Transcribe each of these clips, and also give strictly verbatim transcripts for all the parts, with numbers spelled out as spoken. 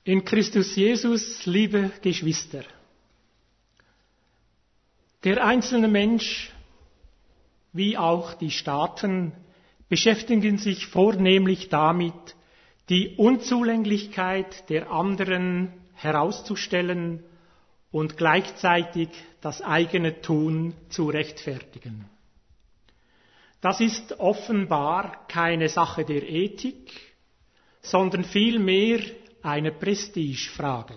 In Christus Jesus, liebe Geschwister, der einzelne Mensch wie auch die Staaten beschäftigen sich vornehmlich damit, die Unzulänglichkeit der anderen herauszustellen und gleichzeitig das eigene Tun zu rechtfertigen. Das ist offenbar keine Sache der Ethik, sondern vielmehr eine Prestigefrage.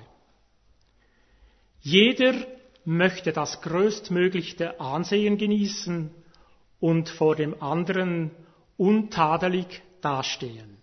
Jeder möchte das größtmögliche Ansehen genießen und vor dem anderen untadelig dastehen.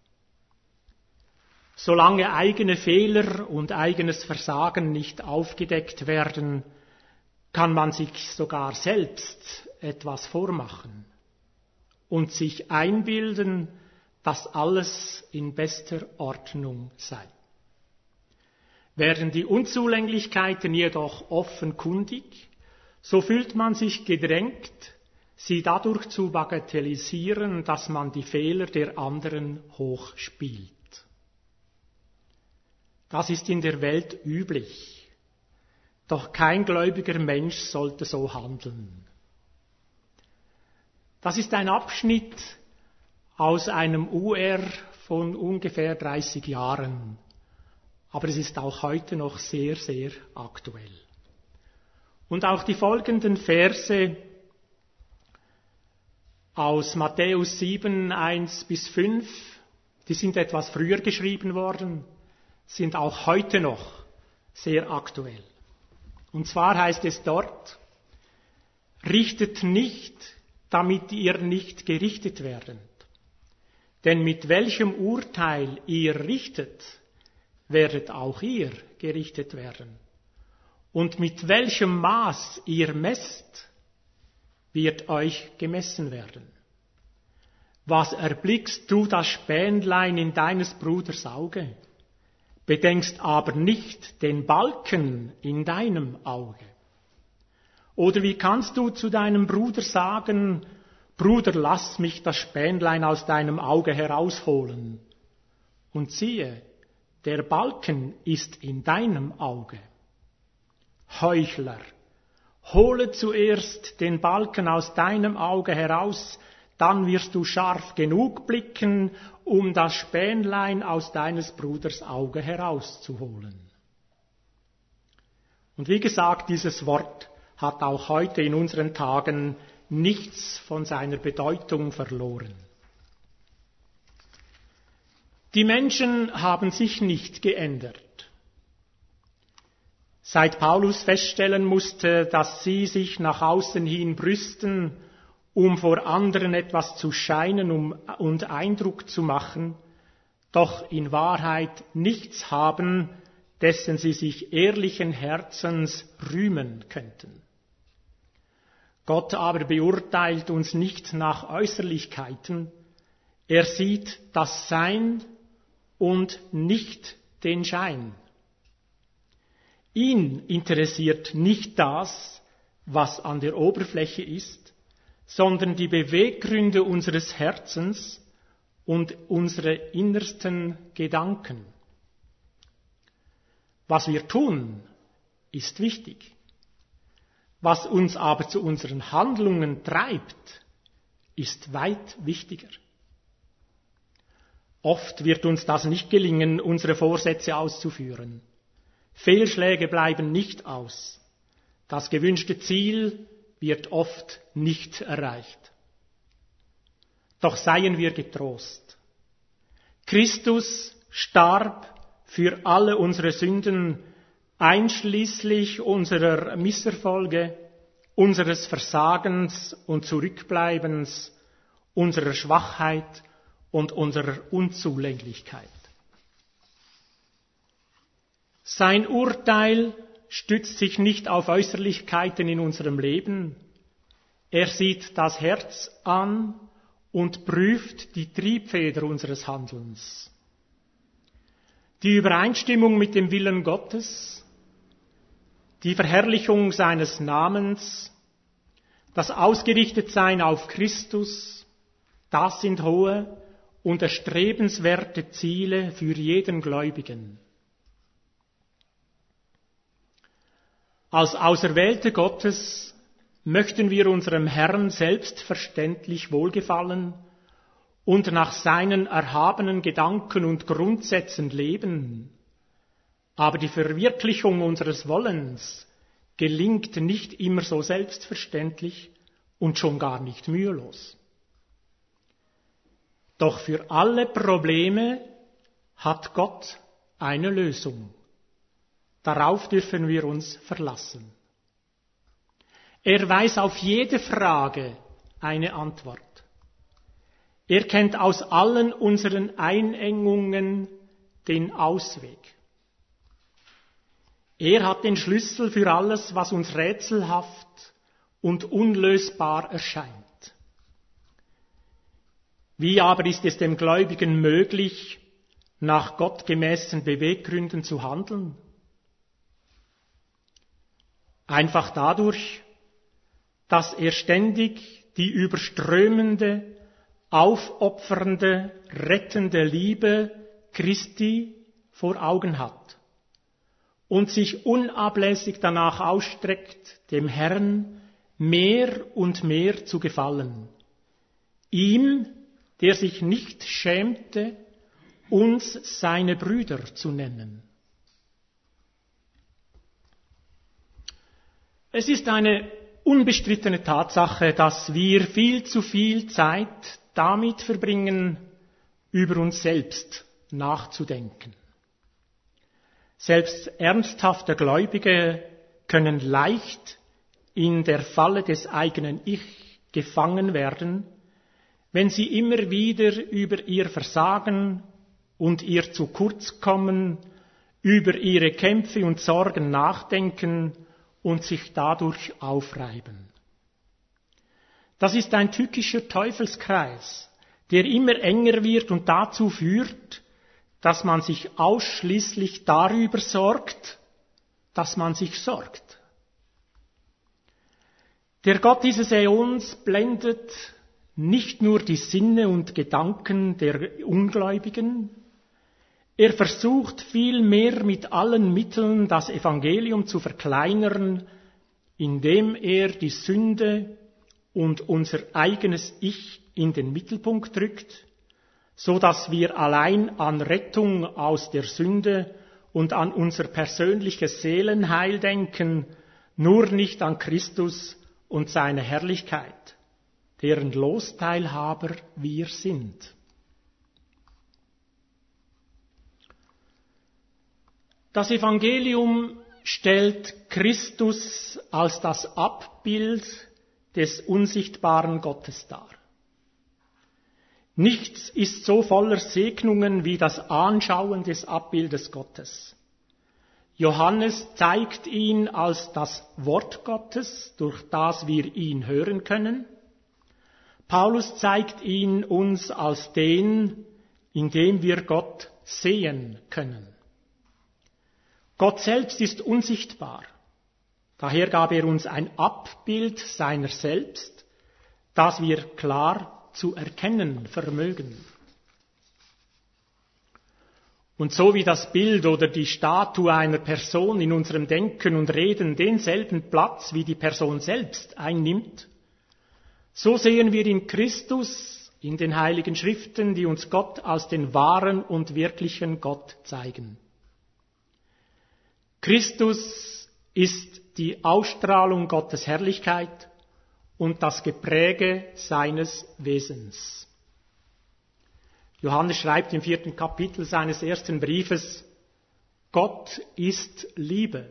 Solange eigene Fehler und eigenes Versagen nicht aufgedeckt werden, kann man sich sogar selbst etwas vormachen und sich einbilden, dass alles in bester Ordnung sei. Werden die Unzulänglichkeiten jedoch offenkundig, so fühlt man sich gedrängt, sie dadurch zu bagatellisieren, dass man die Fehler der anderen hochspielt. Das ist in der Welt üblich, doch kein gläubiger Mensch sollte so handeln. Das ist ein Abschnitt aus einem U R von ungefähr dreißig Jahren. Aber es ist auch heute noch sehr, sehr aktuell. Und auch die folgenden Verse aus Matthäus sieben, eins bis fünf, die sind etwas früher geschrieben worden, sind auch heute noch sehr aktuell. Und zwar heißt es dort: Richtet nicht, damit ihr nicht gerichtet werdet. Denn mit welchem Urteil ihr richtet, werdet auch ihr gerichtet werden. Und mit welchem Maß ihr messt, wird euch gemessen werden. Was erblickst du das Spänlein in deines Bruders Auge, bedenkst aber nicht den Balken in deinem Auge? Oder wie kannst du zu deinem Bruder sagen: Bruder, lass mich das Spänlein aus deinem Auge herausholen. Und siehe, der Balken ist in deinem Auge. Heuchler, hole zuerst den Balken aus deinem Auge heraus, dann wirst du scharf genug blicken, um das Spänlein aus deines Bruders Auge herauszuholen. Und wie gesagt, dieses Wort hat auch heute in unseren Tagen nichts von seiner Bedeutung verloren. Die Menschen haben sich nicht geändert. Seit Paulus feststellen musste, dass sie sich nach außen hin brüsten, um vor anderen etwas zu scheinen um, und Eindruck zu machen, doch in Wahrheit nichts haben, dessen sie sich ehrlichen Herzens rühmen könnten. Gott aber beurteilt uns nicht nach Äußerlichkeiten, er sieht das Sein und nicht den Schein. Ihn interessiert nicht das, was an der Oberfläche ist, sondern die Beweggründe unseres Herzens und unsere innersten Gedanken. Was wir tun, ist wichtig. Was uns aber zu unseren Handlungen treibt, ist weit wichtiger. Oft wird uns das nicht gelingen, unsere Vorsätze auszuführen. Fehlschläge bleiben nicht aus. Das gewünschte Ziel wird oft nicht erreicht. Doch seien wir getrost. Christus starb für alle unsere Sünden, einschließlich unserer Misserfolge, unseres Versagens und Zurückbleibens, unserer Schwachheit und unserer Unzulänglichkeit. Sein Urteil stützt sich nicht auf Äußerlichkeiten in unserem Leben. Er sieht das Herz an und prüft die Triebfeder unseres Handelns. Die Übereinstimmung mit dem Willen Gottes, die Verherrlichung seines Namens, das Ausgerichtetsein auf Christus, das sind hohe und erstrebenswerte Ziele für jeden Gläubigen. Als Auserwählte Gottes möchten wir unserem Herrn selbstverständlich wohlgefallen und nach seinen erhabenen Gedanken und Grundsätzen leben. Aber die Verwirklichung unseres Wollens gelingt nicht immer so selbstverständlich und schon gar nicht mühelos. Doch für alle Probleme hat Gott eine Lösung. Darauf dürfen wir uns verlassen. Er weiß auf jede Frage eine Antwort. Er kennt aus allen unseren Einengungen den Ausweg. Er hat den Schlüssel für alles, was uns rätselhaft und unlösbar erscheint. Wie aber ist es dem Gläubigen möglich, nach gottgemäßen Beweggründen zu handeln? Einfach dadurch, dass er ständig die überströmende, aufopfernde, rettende Liebe Christi vor Augen hat und sich unablässig danach ausstreckt, dem Herrn mehr und mehr zu gefallen. Ihm, der sich nicht schämte, uns seine Brüder zu nennen. Es ist eine unbestrittene Tatsache, dass wir viel zu viel Zeit damit verbringen, über uns selbst nachzudenken. Selbst ernsthafte Gläubige können leicht in der Falle des eigenen Ich gefangen werden, wenn sie immer wieder über ihr Versagen und ihr Zu-kurz-Kommen, über ihre Kämpfe und Sorgen nachdenken und sich dadurch aufreiben. Das ist ein tückischer Teufelskreis, der immer enger wird und dazu führt, dass man sich ausschließlich darüber sorgt, dass man sich sorgt. Der Gott dieses Äons blendet nicht nur die Sinne und Gedanken der Ungläubigen, er versucht vielmehr mit allen Mitteln das Evangelium zu verkleinern, indem er die Sünde und unser eigenes Ich in den Mittelpunkt rückt, so dass wir allein an Rettung aus der Sünde und an unser persönliches Seelenheil denken, nur nicht an Christus und seine Herrlichkeit, deren Losteilhaber wir sind. Das Evangelium stellt Christus als das Abbild des unsichtbaren Gottes dar. Nichts ist so voller Segnungen wie das Anschauen des Abbildes Gottes. Johannes zeigt ihn als das Wort Gottes, durch das wir ihn hören können. Paulus zeigt ihn uns als den, in dem wir Gott sehen können. Gott selbst ist unsichtbar. Daher gab er uns ein Abbild seiner selbst, das wir klar zu erkennen vermögen. Und so wie das Bild oder die Statue einer Person in unserem Denken und Reden denselben Platz wie die Person selbst einnimmt, so sehen wir in Christus, in den Heiligen Schriften, die uns Gott als den wahren und wirklichen Gott zeigen. Christus ist die Ausstrahlung Gottes Herrlichkeit und das Gepräge seines Wesens. Johannes schreibt im vierten Kapitel seines ersten Briefes, Gott ist Liebe.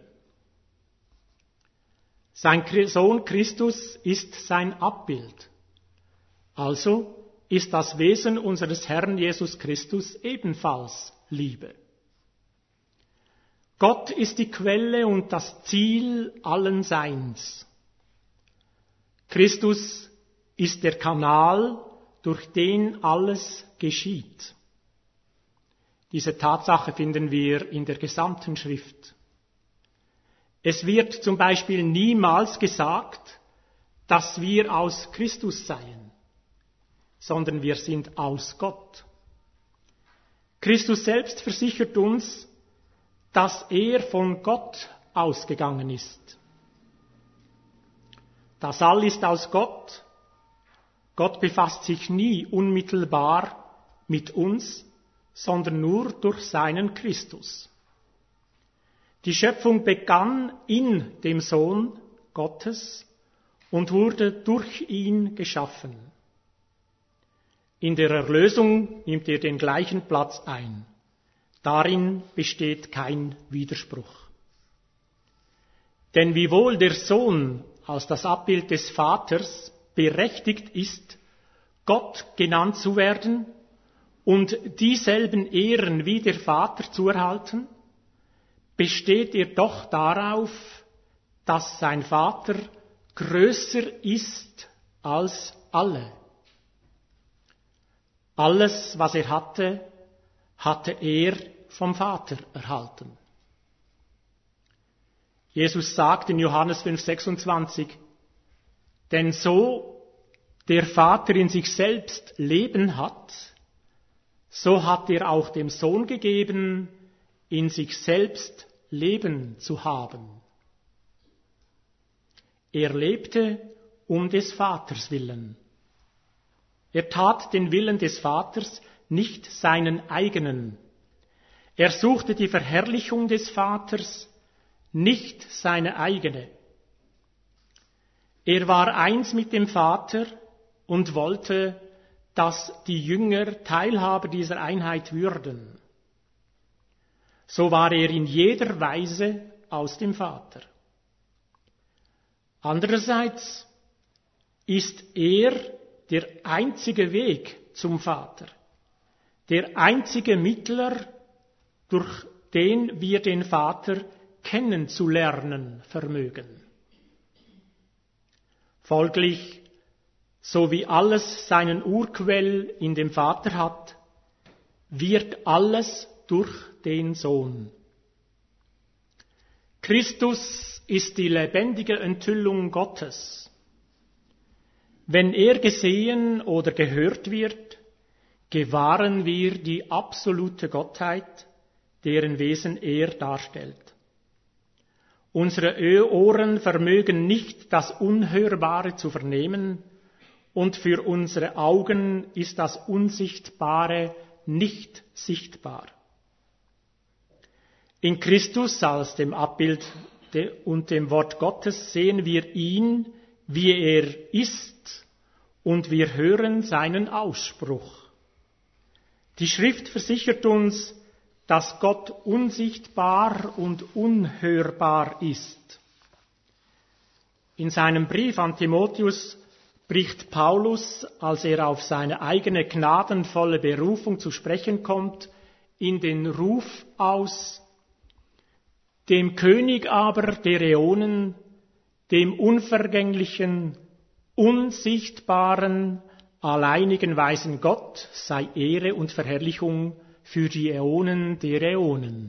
Sein Sohn Christus ist sein Abbild. Also ist das Wesen unseres Herrn Jesus Christus ebenfalls Liebe. Gott ist die Quelle und das Ziel allen Seins. Christus ist der Kanal, durch den alles geschieht. Diese Tatsache finden wir in der gesamten Schrift. Es wird zum Beispiel niemals gesagt, dass wir aus Christus seien, sondern wir sind aus Gott. Christus selbst versichert uns, dass er von Gott ausgegangen ist. Das All ist aus Gott. Gott befasst sich nie unmittelbar mit uns, sondern nur durch seinen Christus. Die Schöpfung begann in dem Sohn Gottes und wurde durch ihn geschaffen. In der Erlösung nimmt er den gleichen Platz ein. Darin besteht kein Widerspruch. Denn wiewohl der Sohn als das Abbild des Vaters berechtigt ist, Gott genannt zu werden und dieselben Ehren wie der Vater zu erhalten, besteht er doch darauf, dass sein Vater größer ist als alle. Alles, was er hatte, hatte er vom Vater erhalten. Jesus sagt in Johannes fünf sechsundzwanzig, denn so der Vater in sich selbst Leben hat, so hat er auch dem Sohn gegeben, in sich selbst Leben zu haben. Er lebte um des Vaters willen. Er tat den Willen des Vaters, nicht seinen eigenen. Er suchte die Verherrlichung des Vaters, nicht seine eigene. Er war eins mit dem Vater und wollte, dass die Jünger Teilhaber dieser Einheit würden. So war er in jeder Weise aus dem Vater. Andererseits ist er der einzige Weg zum Vater, der einzige Mittler, durch den wir den Vater kennenzulernen vermögen. Folglich, so wie alles seinen Urquell in dem Vater hat, wird alles durch den Sohn. Christus ist die lebendige Enthüllung Gottes. Wenn er gesehen oder gehört wird, gewahren wir die absolute Gottheit, deren Wesen er darstellt. Unsere Ohren vermögen nicht, das Unhörbare zu vernehmen, und für unsere Augen ist das Unsichtbare nicht sichtbar. In Christus als dem Abbild und dem Wort Gottes sehen wir ihn, wie er ist, und wir hören seinen Ausspruch. Die Schrift versichert uns, dass Gott unsichtbar und unhörbar ist. In seinem Brief an Timotheus bricht Paulus, als er auf seine eigene gnadenvolle Berufung zu sprechen kommt, in den Ruf aus: Dem König aber der Äonen, dem unvergänglichen, unsichtbaren, alleinigen weisen Gott sei Ehre und Verherrlichung für die Äonen der Äonen.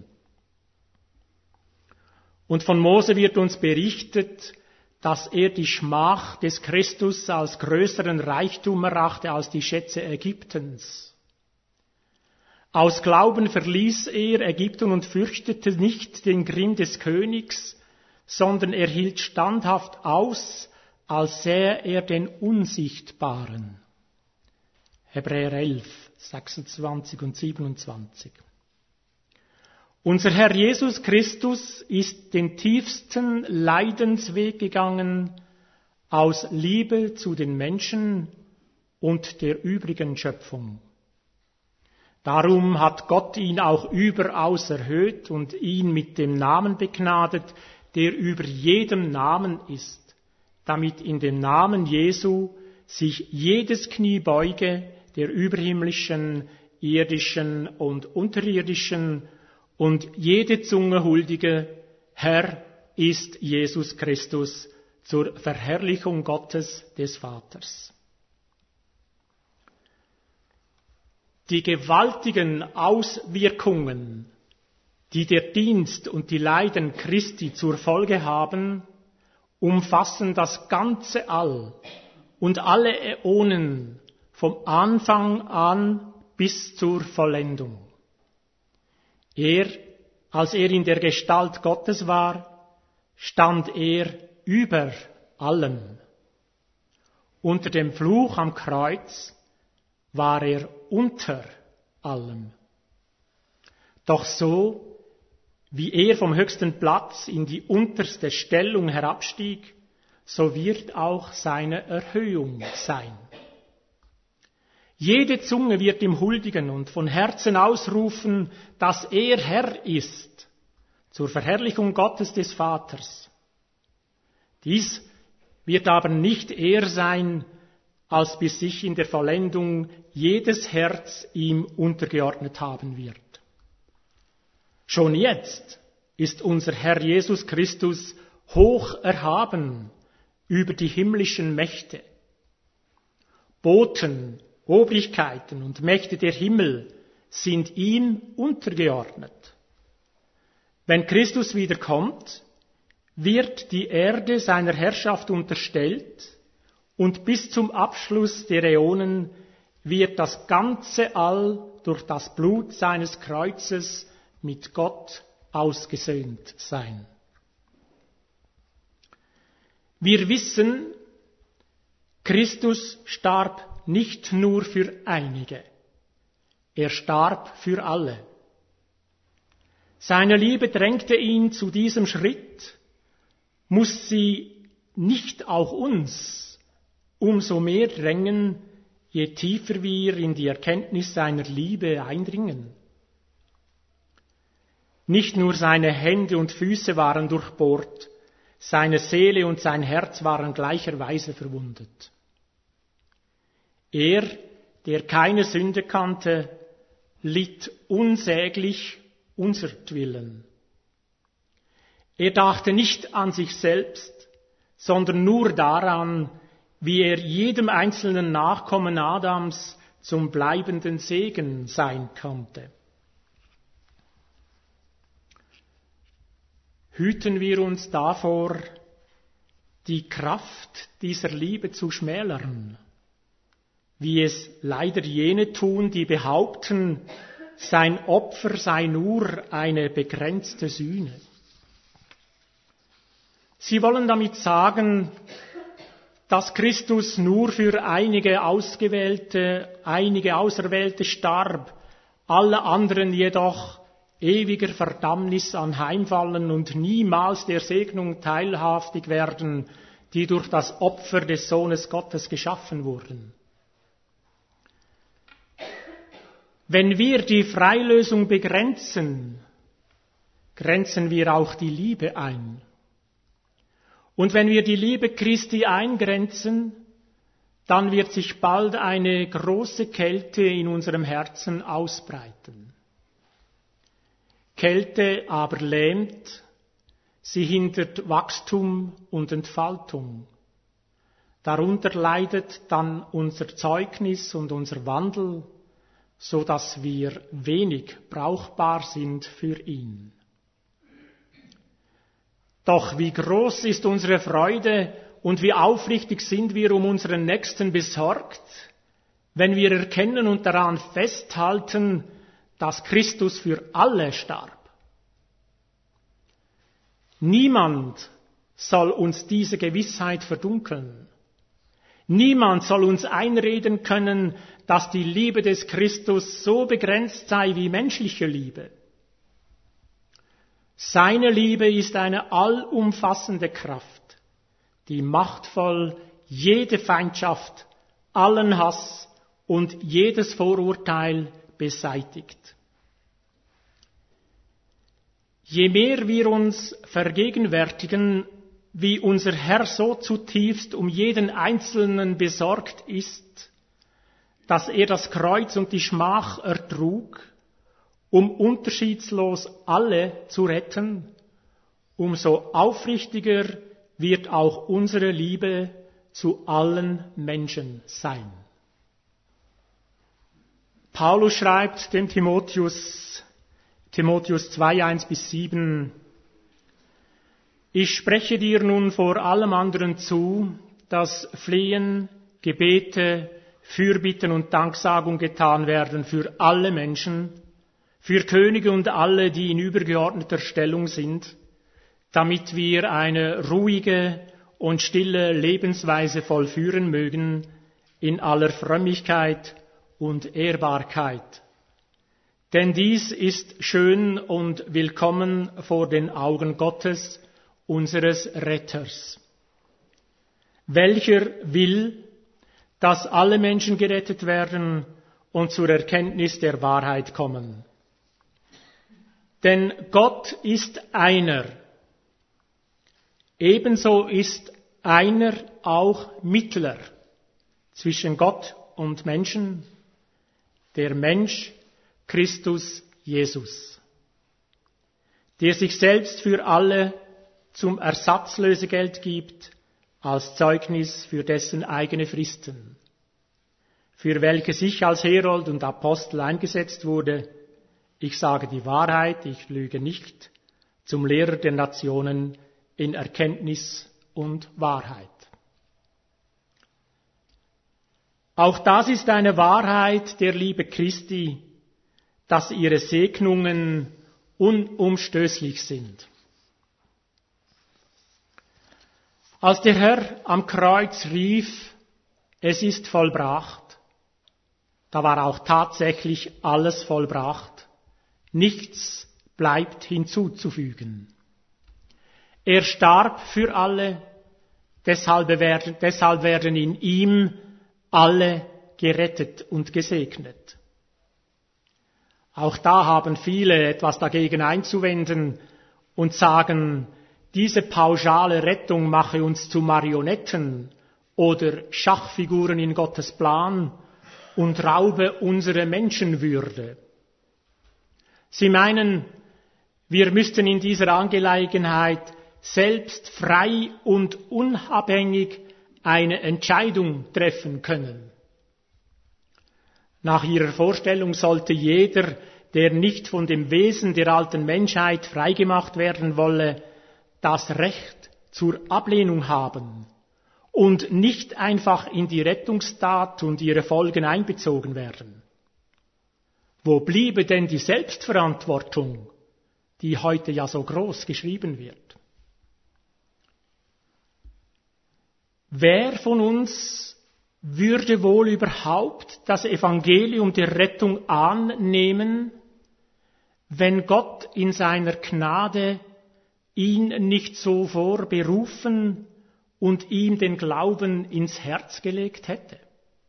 Und von Mose wird uns berichtet, dass er die Schmach des Christus als größeren Reichtum erachte als die Schätze Ägyptens. Aus Glauben verließ er Ägypten und fürchtete nicht den Grimm des Königs, sondern er hielt standhaft aus, als sähe er den Unsichtbaren. Hebräer elf, sechsundzwanzig und siebenundzwanzig. Unser Herr Jesus Christus ist den tiefsten Leidensweg gegangen aus Liebe zu den Menschen und der übrigen Schöpfung. Darum hat Gott ihn auch überaus erhöht und ihn mit dem Namen begnadet, der über jedem Namen ist, damit in dem Namen Jesu sich jedes Knie beuge, der überhimmlischen, irdischen und unterirdischen, und jede Zunge huldige: Herr ist Jesus Christus, zur Verherrlichung Gottes des Vaters. Die gewaltigen Auswirkungen, die der Dienst und die Leiden Christi zur Folge haben, umfassen das ganze All und alle Äonen vom Anfang an bis zur Vollendung. Er, als er in der Gestalt Gottes war, stand er über allem. unter dem Fluch am Kreuz war er unter allem. Doch so, wie er vom höchsten Platz in die unterste Stellung herabstieg, so wird auch seine Erhöhung sein. Jede Zunge wird ihm huldigen und von Herzen ausrufen, dass er Herr ist, zur Verherrlichung Gottes des Vaters. Dies wird aber nicht eher sein, als bis sich in der Vollendung jedes Herz ihm untergeordnet haben wird. Schon jetzt ist unser Herr Jesus Christus hoch erhaben über die himmlischen Mächte. Boten, Obrigkeiten und Mächte der Himmel sind ihm untergeordnet. Wenn Christus wiederkommt, wird die Erde seiner Herrschaft unterstellt und bis zum Abschluss der Äonen wird das ganze All durch das Blut seines Kreuzes mit Gott ausgesöhnt sein. Wir wissen, Christus starb nicht nur für einige, er starb für alle. Seine Liebe drängte ihn zu diesem Schritt, muss sie nicht auch uns umso mehr drängen, je tiefer wir in die Erkenntnis seiner Liebe eindringen. Nicht nur seine Hände und Füße waren durchbohrt, seine Seele und sein Herz waren gleicherweise verwundet. Er, der keine Sünde kannte, litt unsäglich unsertwillen. Er dachte nicht an sich selbst, sondern nur daran, wie er jedem einzelnen Nachkommen Adams zum bleibenden Segen sein konnte. Hüten wir uns davor, die Kraft dieser Liebe zu schmälern, wie es leider jene tun, die behaupten, sein Opfer sei nur eine begrenzte Sühne. Sie wollen damit sagen, dass Christus nur für einige Ausgewählte, einige Auserwählte starb, alle anderen jedoch ewiger Verdammnis anheimfallen und niemals der Segnung teilhaftig werden, die durch das Opfer des Sohnes Gottes geschaffen wurden. Wenn wir die Freilösung begrenzen, grenzen wir auch die Liebe ein. Und wenn wir die Liebe Christi eingrenzen, dann wird sich bald eine große Kälte in unserem Herzen ausbreiten. Kälte aber lähmt, sie hindert Wachstum und Entfaltung. Darunter leidet dann unser Zeugnis und unser Wandel, so dass wir wenig brauchbar sind für ihn. Doch wie groß ist unsere Freude und wie aufrichtig sind wir um unseren Nächsten besorgt, wenn wir erkennen und daran festhalten, dass Christus für alle starb. Niemand soll uns diese Gewissheit verdunkeln. Niemand soll uns einreden können, dass die Liebe des Christus so begrenzt sei wie menschliche Liebe. Seine Liebe ist eine allumfassende Kraft, die machtvoll jede Feindschaft, allen Hass und jedes Vorurteil beseitigt. Je mehr wir uns vergegenwärtigen, wie unser Herr so zutiefst um jeden Einzelnen besorgt ist, dass er das Kreuz und die Schmach ertrug, um unterschiedslos alle zu retten, umso aufrichtiger wird auch unsere Liebe zu allen Menschen sein. Paulus schreibt dem Timotheus, Timotheus zwei, eins bis sieben, ich spreche dir nun vor allem anderen zu, dass Flehen, Gebete, Fürbitten und Danksagung getan werden für alle Menschen, für Könige und alle, die in übergeordneter Stellung sind, damit wir eine ruhige und stille Lebensweise vollführen mögen, in aller Frömmigkeit und Ehrbarkeit. Denn dies ist schön und willkommen vor den Augen Gottes, unseres Retters, welcher will, dass alle Menschen gerettet werden und zur Erkenntnis der Wahrheit kommen. Denn Gott ist einer. Ebenso ist einer auch Mittler zwischen Gott und Menschen, der Mensch Christus Jesus, der sich selbst für alle zum Ersatzlösegeld gibt, als Zeugnis für dessen eigene Fristen, für welches ich als Herold und Apostel eingesetzt wurde. Ich sage die Wahrheit, ich lüge nicht, zum Lehrer der Nationen in Erkenntnis und Wahrheit. Auch das ist eine Wahrheit der Liebe Christi, dass ihre Segnungen unumstößlich sind. Als der Herr am Kreuz rief, es ist vollbracht, da war auch tatsächlich alles vollbracht. Nichts bleibt hinzuzufügen. Er starb für alle, deshalb werden, deshalb werden in ihm alle gerettet und gesegnet. Auch da haben viele etwas dagegen einzuwenden und sagen, diese pauschale Rettung mache uns zu Marionetten oder Schachfiguren in Gottes Plan und raube unsere Menschenwürde. Sie meinen, wir müssten in dieser Angelegenheit selbst frei und unabhängig eine Entscheidung treffen können. Nach ihrer Vorstellung sollte jeder, der nicht von dem Wesen der alten Menschheit freigemacht werden wolle, das Recht zur Ablehnung haben und nicht einfach in die Rettungstat und ihre Folgen einbezogen werden. Wo bliebe denn die Selbstverantwortung, die heute ja so groß geschrieben wird? Wer von uns würde wohl überhaupt das Evangelium der Rettung annehmen, wenn Gott in seiner Gnade ihn nicht so vorberufen und ihm den Glauben ins Herz gelegt hätte?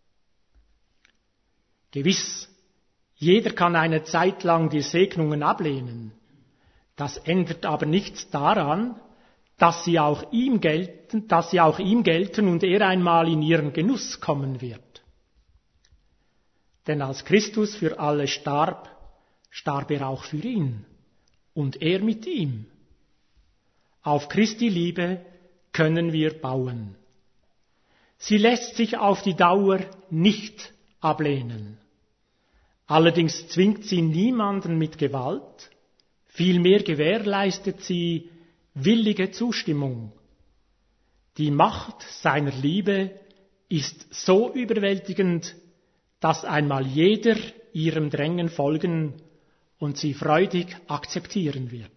Gewiss, jeder kann eine Zeit lang die Segnungen ablehnen. Das ändert aber nichts daran, dass sie auch ihm gelten, dass sie auch ihm gelten und er einmal in ihren Genuss kommen wird. Denn als Christus für alle starb, starb er auch für ihn und er mit ihm. Auf Christi Liebe können wir bauen. Sie lässt sich auf die Dauer nicht ablehnen. Allerdings zwingt sie niemanden mit Gewalt, vielmehr gewährleistet sie willige Zustimmung. Die Macht seiner Liebe ist so überwältigend, dass einmal jeder ihrem Drängen folgen und sie freudig akzeptieren wird.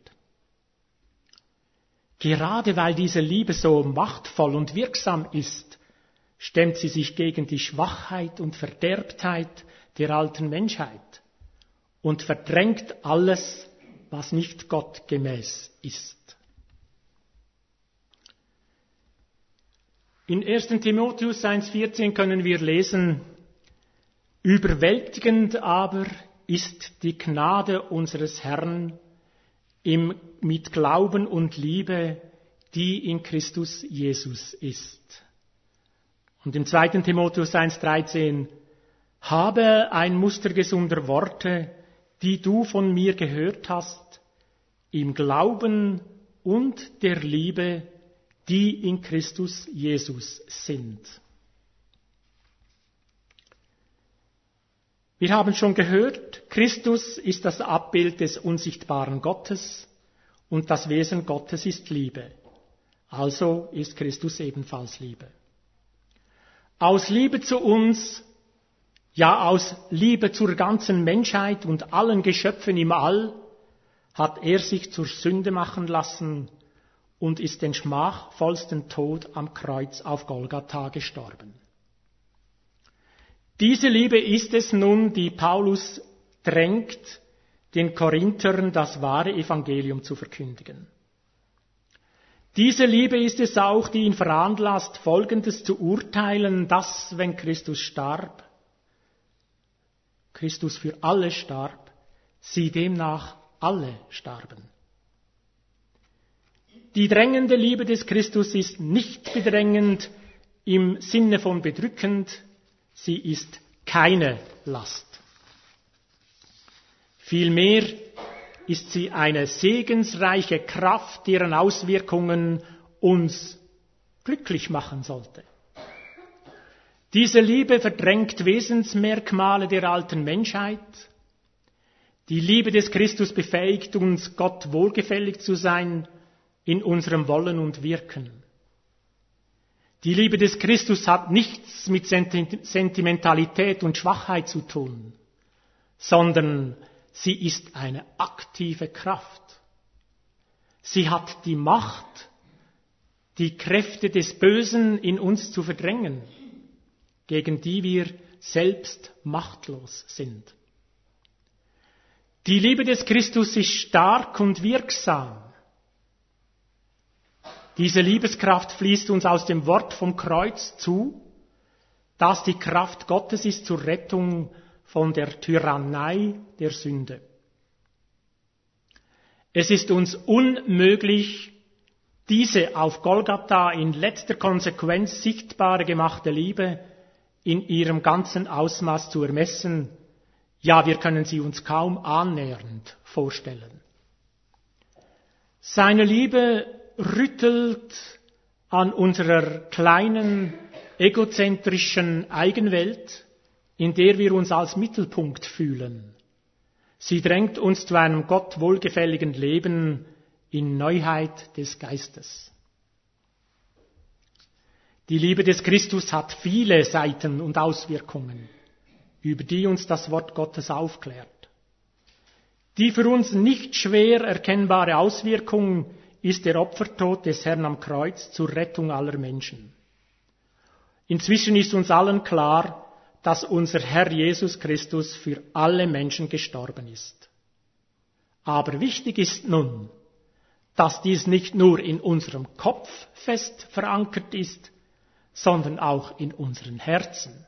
Gerade weil diese Liebe so machtvoll und wirksam ist, stemmt sie sich gegen die Schwachheit und Verderbtheit der alten Menschheit und verdrängt alles, was nicht gottgemäß ist. In ersten Timotheus eins vierzehn können wir lesen, überwältigend aber ist die Gnade unseres Herrn im, mit Glauben und Liebe, die in Christus Jesus ist. Und im zweiten Timotheus eins dreizehn, habe ein Muster gesunder Worte, die du von mir gehört hast, im Glauben und der Liebe, die in Christus Jesus sind. Wir haben schon gehört, Christus ist das Abbild des unsichtbaren Gottes und das Wesen Gottes ist Liebe. Also ist Christus ebenfalls Liebe. Aus Liebe zu uns, ja aus Liebe zur ganzen Menschheit und allen Geschöpfen im All, hat er sich zur Sünde machen lassen und ist den schmachvollsten Tod am Kreuz auf Golgatha gestorben. Diese Liebe ist es nun, die Paulus drängt, den Korinthern das wahre Evangelium zu verkündigen. Diese Liebe ist es auch, die ihn veranlasst, Folgendes zu urteilen, dass, wenn Christus starb, Christus für alle starb, sie demnach alle starben. Die drängende Liebe des Christus ist nicht bedrängend im Sinne von bedrückend, sie ist keine Last. Vielmehr ist sie eine segensreiche Kraft, deren Auswirkungen uns glücklich machen sollte. Diese Liebe verdrängt Wesensmerkmale der alten Menschheit. Die Liebe des Christus befähigt uns, Gott wohlgefällig zu sein in unserem Wollen und Wirken. Die Liebe des Christus hat nichts mit Sentimentalität und Schwachheit zu tun, sondern sie ist eine aktive Kraft. Sie hat die Macht, die Kräfte des Bösen in uns zu verdrängen, gegen die wir selbst machtlos sind. Die Liebe des Christus ist stark und wirksam. Diese Liebeskraft fließt uns aus dem Wort vom Kreuz zu, das die Kraft Gottes ist zur Rettung von der Tyrannei der Sünde. Es ist uns unmöglich, diese auf Golgatha in letzter Konsequenz sichtbar gemachte Liebe in ihrem ganzen Ausmaß zu ermessen. Ja, wir können sie uns kaum annähernd vorstellen. Seine Liebe rüttelt an unserer kleinen, egozentrischen Eigenwelt, in der wir uns als Mittelpunkt fühlen. Sie drängt uns zu einem Gott wohlgefälligen Leben in Neuheit des Geistes. Die Liebe des Christus hat viele Seiten und Auswirkungen, über die uns das Wort Gottes aufklärt. Die für uns nicht schwer erkennbare Auswirkung ist der Opfertod des Herrn am Kreuz zur Rettung aller Menschen. Inzwischen ist uns allen klar, dass unser Herr Jesus Christus für alle Menschen gestorben ist. Aber wichtig ist nun, dass dies nicht nur in unserem Kopf fest verankert ist, sondern auch in unseren Herzen.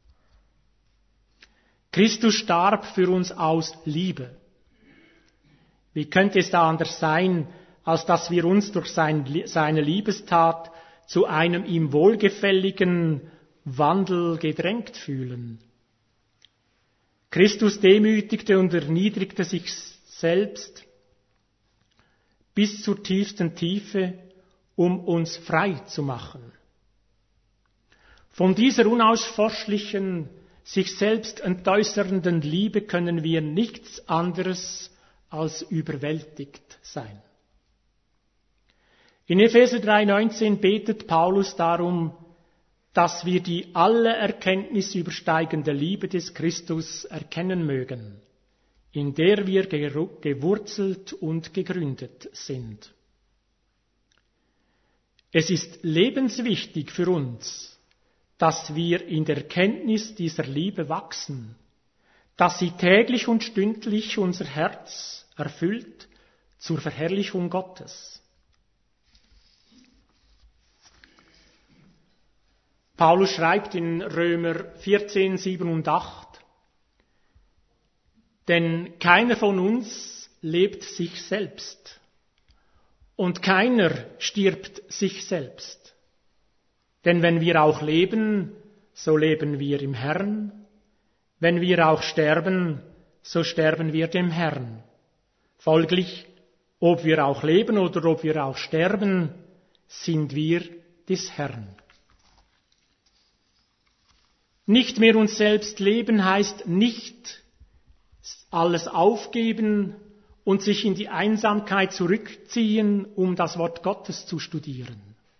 Christus starb für uns aus Liebe. Wie könnte es da anders sein, als dass wir uns durch sein, seine Liebestat zu einem ihm wohlgefälligen Wandel gedrängt fühlen? Christus demütigte und erniedrigte sich selbst bis zur tiefsten Tiefe, um uns frei zu machen. Von dieser unausforschlichen, sich selbst entäußernden Liebe können wir nichts anderes als überwältigt sein. In Epheser drei neunzehn betet Paulus darum, dass wir die alle Erkenntnis übersteigende Liebe des Christus erkennen mögen, in der wir gewurzelt und gegründet sind. Es ist lebenswichtig für uns, dass wir in der Kenntnis dieser Liebe wachsen, dass sie täglich und stündlich unser Herz erfüllt zur Verherrlichung Gottes. Paulus schreibt in Römer vierzehn, sieben und acht, denn keiner von uns lebt sich selbst und keiner stirbt sich selbst. Denn wenn wir auch leben, so leben wir im Herrn. Wenn wir auch sterben, so sterben wir dem Herrn. Folglich, ob wir auch leben oder ob wir auch sterben, sind wir des Herrn. Nicht mehr uns selbst leben heißt nicht alles aufgeben und sich in die Einsamkeit zurückziehen, um das Wort Gottes zu studieren.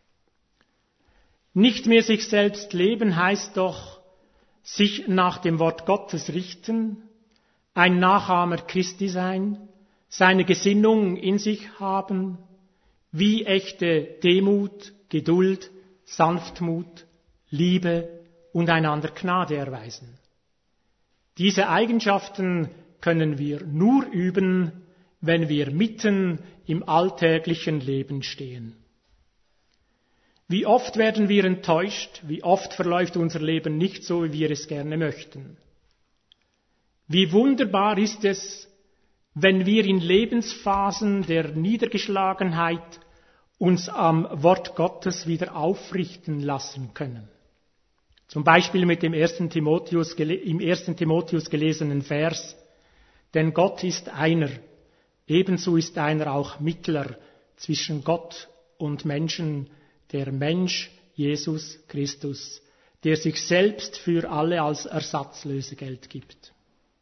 Nicht mehr sich selbst leben heißt doch, sich nach dem Wort Gottes richten, ein Nachahmer Christi sein, seine Gesinnung in sich haben, wie echte Demut, Geduld, Sanftmut, Liebe und einander Gnade erweisen. Diese Eigenschaften können wir nur üben, wenn wir mitten im alltäglichen Leben stehen. Wie oft werden wir enttäuscht, wie oft verläuft unser Leben nicht so, wie wir es gerne möchten. Wie wunderbar ist es, wenn wir in Lebensphasen der Niedergeschlagenheit uns am Wort Gottes wieder aufrichten lassen können. Zum Beispiel mit dem ersten Timotheus, im ersten Timotheus gelesenen Vers: Denn Gott ist einer, ebenso ist einer auch Mittler zwischen Gott und Menschen, der Mensch Jesus Christus, der sich selbst für alle als Ersatzlösegeld gibt.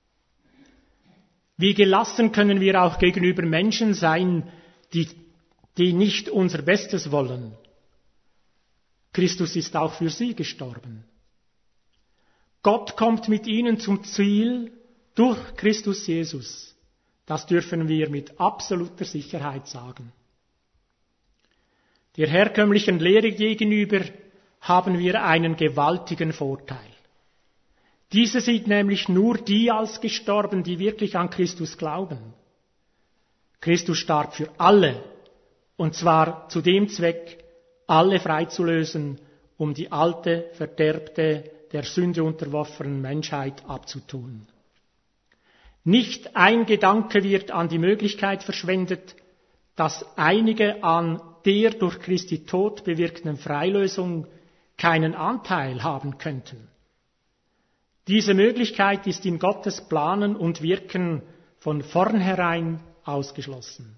Wie gelassen können wir auch gegenüber Menschen sein, die, die nicht unser Bestes wollen. Christus ist auch für sie gestorben. Gott kommt mit ihnen zum Ziel durch Christus Jesus. Das dürfen wir mit absoluter Sicherheit sagen. Der herkömmlichen Lehre gegenüber haben wir einen gewaltigen Vorteil. Diese sieht nämlich nur die als gestorben, die wirklich an Christus glauben. Christus starb für alle, und zwar zu dem Zweck, alle freizulösen, um die alte, verderbte, der Sünde unterworfene Menschheit abzutun. Nicht ein Gedanke wird an die Möglichkeit verschwendet, dass einige an der durch Christi Tod bewirkten Freilösung keinen Anteil haben könnten. Diese Möglichkeit ist in Gottes Planen und Wirken von vornherein ausgeschlossen.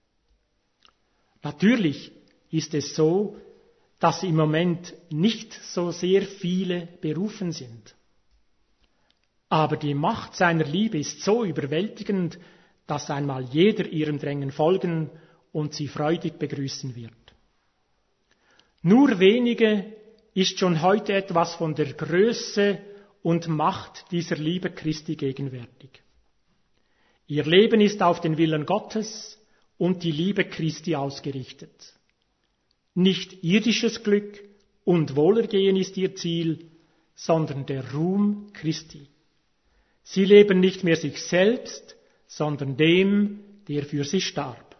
Natürlich ist es so, dass im Moment nicht so sehr viele berufen sind. Aber die Macht seiner Liebe ist so überwältigend, dass einmal jeder ihrem Drängen folgen und sie freudig begrüßen wird. Nur wenige ist schon heute etwas von der Größe und Macht dieser Liebe Christi gegenwärtig. Ihr Leben ist auf den Willen Gottes und die Liebe Christi ausgerichtet. Nicht irdisches Glück und Wohlergehen ist ihr Ziel, sondern der Ruhm Christi. Sie leben nicht mehr sich selbst, sondern dem, der für sie starb.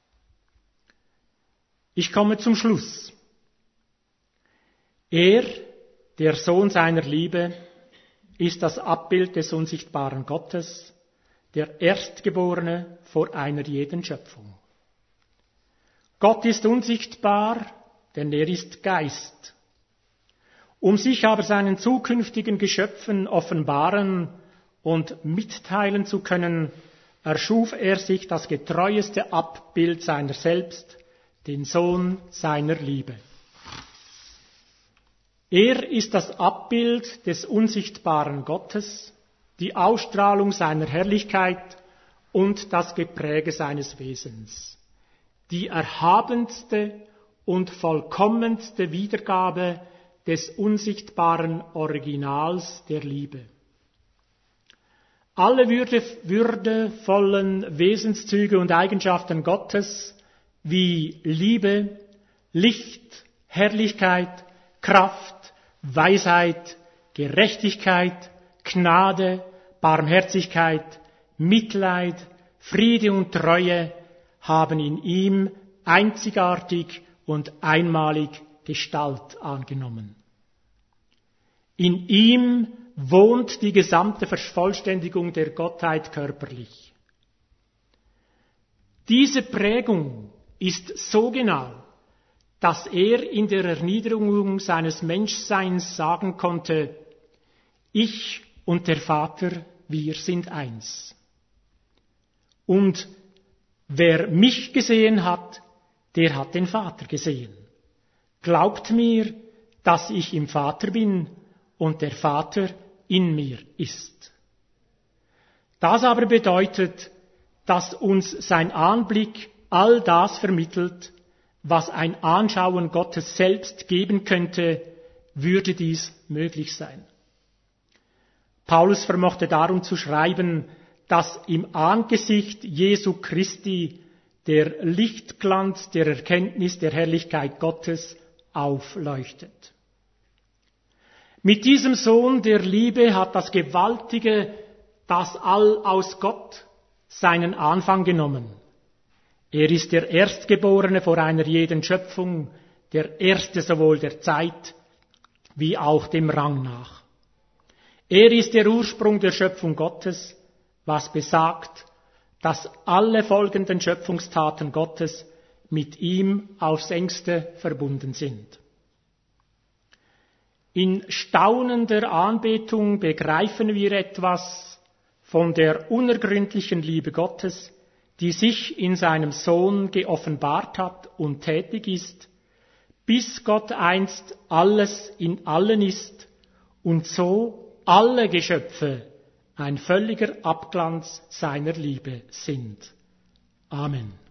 Ich komme zum Schluss. Er, der Sohn seiner Liebe, ist das Abbild des unsichtbaren Gottes, der Erstgeborene vor einer jeden Schöpfung. Gott ist unsichtbar, denn er ist Geist. Um sich aber seinen zukünftigen Geschöpfen offenbaren und mitteilen zu können, erschuf er sich das getreueste Abbild seiner selbst, den Sohn seiner Liebe. Er ist das Abbild des unsichtbaren Gottes, die Ausstrahlung seiner Herrlichkeit und das Gepräge seines Wesens, die erhabenste und vollkommenste Wiedergabe des unsichtbaren Originals der Liebe. Alle würde, würdevollen Wesenszüge und Eigenschaften Gottes wie Liebe, Licht, Herrlichkeit, Kraft, Weisheit, Gerechtigkeit, Gnade, Barmherzigkeit, Mitleid, Friede und Treue haben in ihm einzigartig und einmalig Gestalt angenommen. In ihm wohnt die gesamte Vervollständigung der Gottheit körperlich. Diese Prägung ist so genau, dass er in der Erniedrigung seines Menschseins sagen konnte: Ich und der Vater, wir sind eins. Und wer mich gesehen hat, der hat den Vater gesehen. Glaubt mir, dass ich im Vater bin und der Vater in mir ist. Das aber bedeutet, dass uns sein Anblick all das vermittelt, was ein Anschauen Gottes selbst geben könnte, würde dies möglich sein. Paulus vermochte darum zu schreiben, dass im Angesicht Jesu Christi der Lichtglanz der Erkenntnis der Herrlichkeit Gottes aufleuchtet. Mit diesem Sohn der Liebe hat das Gewaltige, das All aus Gott, seinen Anfang genommen. Er ist der Erstgeborene vor einer jeden Schöpfung, der Erste sowohl der Zeit wie auch dem Rang nach. Er ist der Ursprung der Schöpfung Gottes, was besagt, dass alle folgenden Schöpfungstaten Gottes mit ihm aufs engste verbunden sind. In staunender Anbetung begreifen wir etwas von der unergründlichen Liebe Gottes, die sich in seinem Sohn geoffenbart hat und tätig ist, bis Gott einst alles in allen ist und so alle Geschöpfe ein völliger Abglanz seiner Liebe sind. Amen.